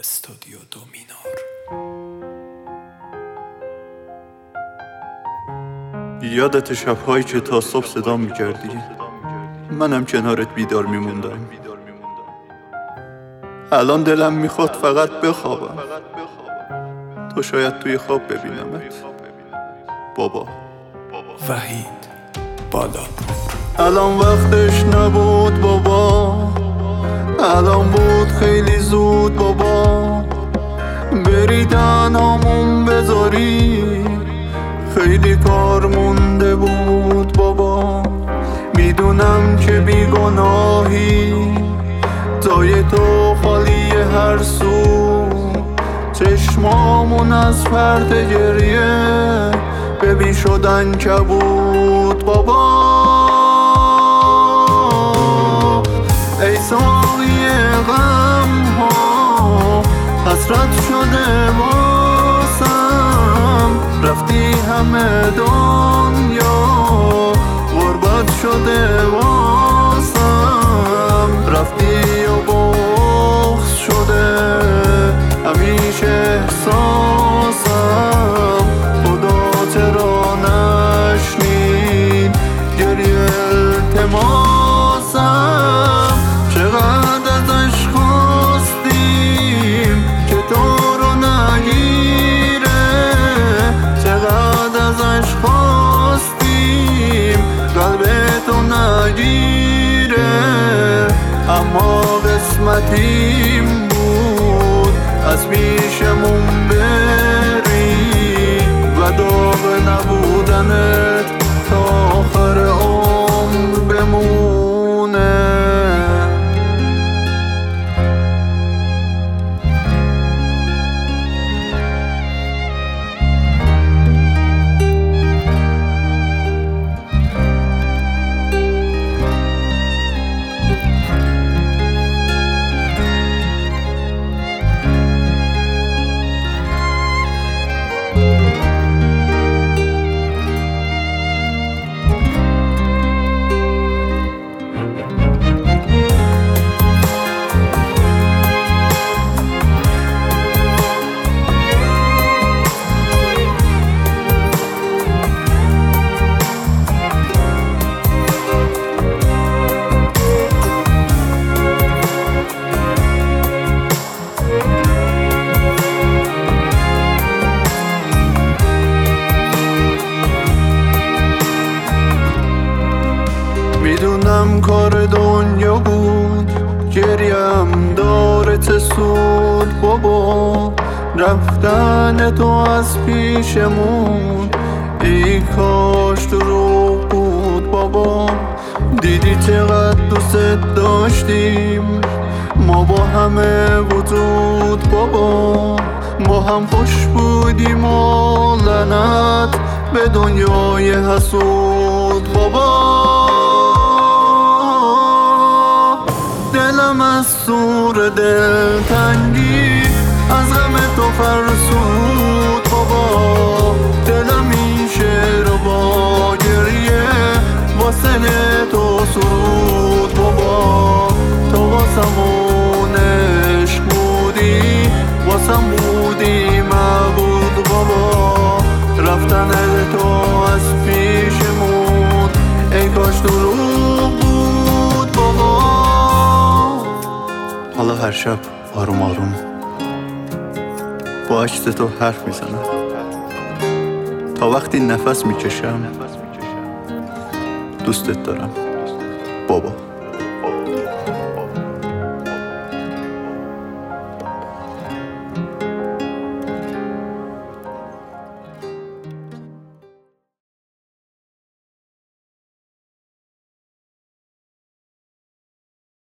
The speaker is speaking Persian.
استودیو دومینور. یادت شب‌هایی که تا صبح صدا می‌کردی، منم کنارت بیدار میموندم. الان دلم میخواد فقط بخوابم، تو شاید توی خواب ببینمت. بابا وحید بالابور. الان وقتش نبود بابا، الان بود خیلی زود بابا. بری تنهامون بذاری، خیلی کار مونده بود بابا. میدونم که بیگناهی، جای تو خالی هر سو. چشمامون از فرد گریه ببین شدن کبود بابا. ای ساقی غم ها، حسرت شده واسم. رفتی همه دنیا، غربت شده واسم. رفتی و بغض شده همیشه احساسم. خدا چرا نشنید گریه التماسم. چقدر ازش خواستیم که تو رو نگیره، چقدر ازش خواستیم قلبتو نگیره. اما قسمتیم بود از پیشمون بری و داغ نبودنت تا آخر عمر بمونه. میدونم کار دنیا بود، گریم داره چه سود بابا. رفتن تو از پیشمون ای کاش دروغ بود بابا. دیدی چقدر دوست داشتیم ما با همه وجود بابا. ما هم خوش بودیم و لعنت به دنیای حسود بابا. دلم از سور دلتنگی از غم تو فرسود بابا. دلم این شعر با گریه واسه تو سرود بابا. تو واسمون عشق بودی، واسم بودی معبود بابا. رفتن تو از پیشمون ای کاش دروغ بود بابا. حالا هر شب آروم آروم با عکس تو حرف میزنم، تا وقتی نفس میکشم دوستت دارم.